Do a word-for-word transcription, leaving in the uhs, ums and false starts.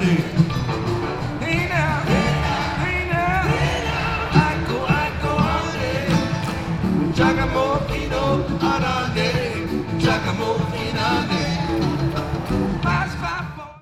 Arande. Hey now, hey now, I go, I go Arande. Giacomo Pino Arande. Giacomo